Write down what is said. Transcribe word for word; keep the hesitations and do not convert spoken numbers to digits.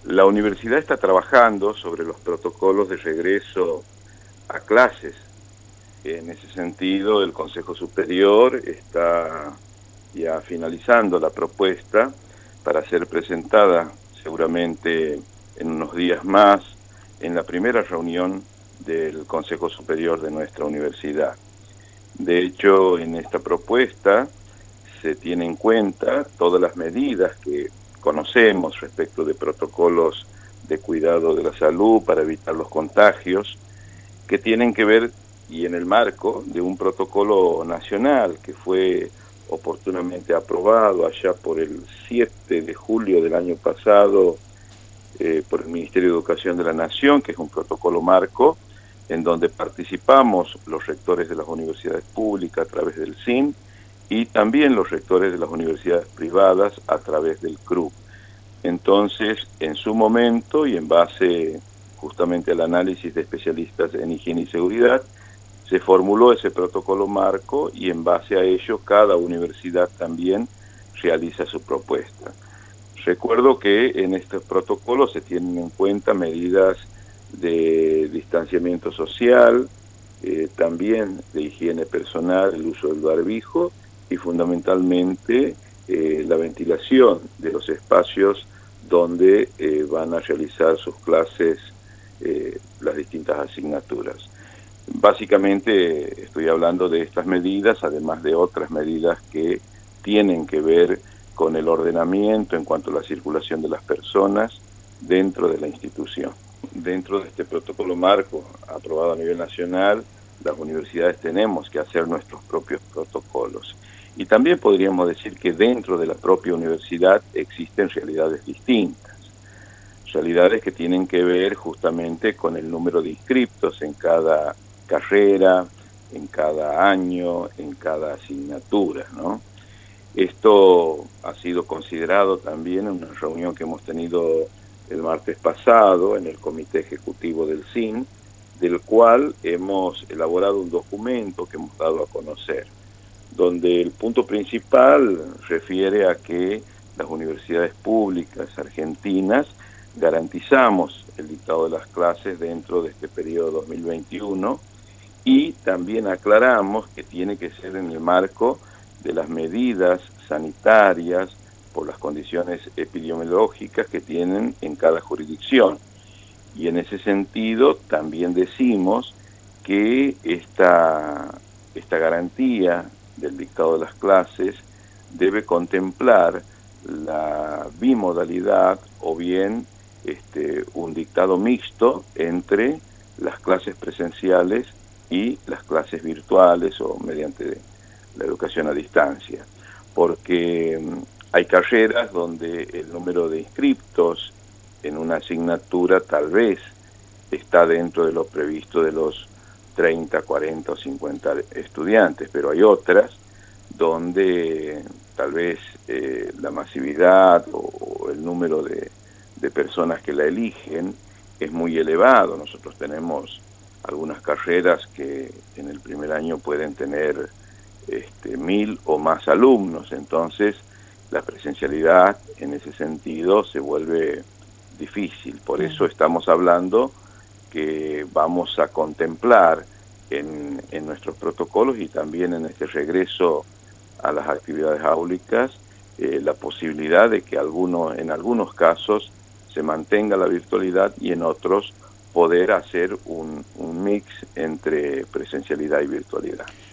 La universidad está trabajando sobre los protocolos de regreso a clases. En ese sentido, el Consejo Superior está ya finalizando la propuesta para ser presentada seguramente en unos días más en la primera reunión del Consejo Superior de nuestra universidad. De hecho, en esta propuesta se tiene en cuenta todas las medidas que conocemos respecto de protocolos de cuidado de la salud para evitar los contagios, que tienen que ver, y en el marco de un protocolo nacional que fue oportunamente aprobado allá por el siete de julio del año pasado eh, por el Ministerio de Educación de la Nación, que es un protocolo marco, en donde participamos los rectores de las universidades públicas a través del S I N y también los rectores de las universidades privadas a través del C R U. Entonces, en su momento y en base justamente al análisis de especialistas en higiene y seguridad, se formuló ese protocolo marco y en base a ello cada universidad también realiza su propuesta. Recuerdo que en estos protocolos se tienen en cuenta medidas de distanciamiento social, eh, también de higiene personal, el uso del barbijo y fundamentalmente eh, la ventilación de los espacios donde eh, van a realizar sus clases eh, las distintas asignaturas. Básicamente estoy hablando de estas medidas, además de otras medidas que tienen que ver con el ordenamiento en cuanto a la circulación de las personas dentro de la institución. Dentro de este protocolo marco aprobado a nivel nacional, las universidades tenemos que hacer nuestros propios protocolos. Y también podríamos decir que dentro de la propia universidad existen realidades distintas, realidades que tienen que ver justamente con el número de inscriptos en cada carrera, en cada año, en cada asignatura, ¿no? Esto ha sido considerado también en una reunión que hemos tenido el martes pasado en el Comité Ejecutivo del S I N, del cual hemos elaborado un documento que hemos dado a conocer, donde el punto principal refiere a que las universidades públicas argentinas garantizamos el dictado de las clases dentro de este periodo dos mil veintiuno y también aclaramos que tiene que ser en el marco de las medidas sanitarias por las condiciones epidemiológicas que tienen en cada jurisdicción. Y en ese sentido también decimos que esta, esta garantía del dictado de las clases debe contemplar la bimodalidad o bien este, un dictado mixto entre las clases presenciales y las clases virtuales o mediante la educación a distancia, porque hay carreras donde el número de inscriptos en una asignatura tal vez está dentro de lo previsto de los treinta, cuarenta o cincuenta estudiantes, pero hay otras donde tal vez eh, la masividad o, o el número de, de personas que la eligen es muy elevado. Nosotros tenemos algunas carreras que en el primer año pueden tener este, mil o más alumnos, entonces la presencialidad en ese sentido se vuelve difícil. Por eso estamos hablando que vamos a contemplar en, en nuestros protocolos y también en este regreso a las actividades áulicas eh, la posibilidad de que alguno, en algunos casos se mantenga la virtualidad y en otros poder hacer un, un mix entre presencialidad y virtualidad.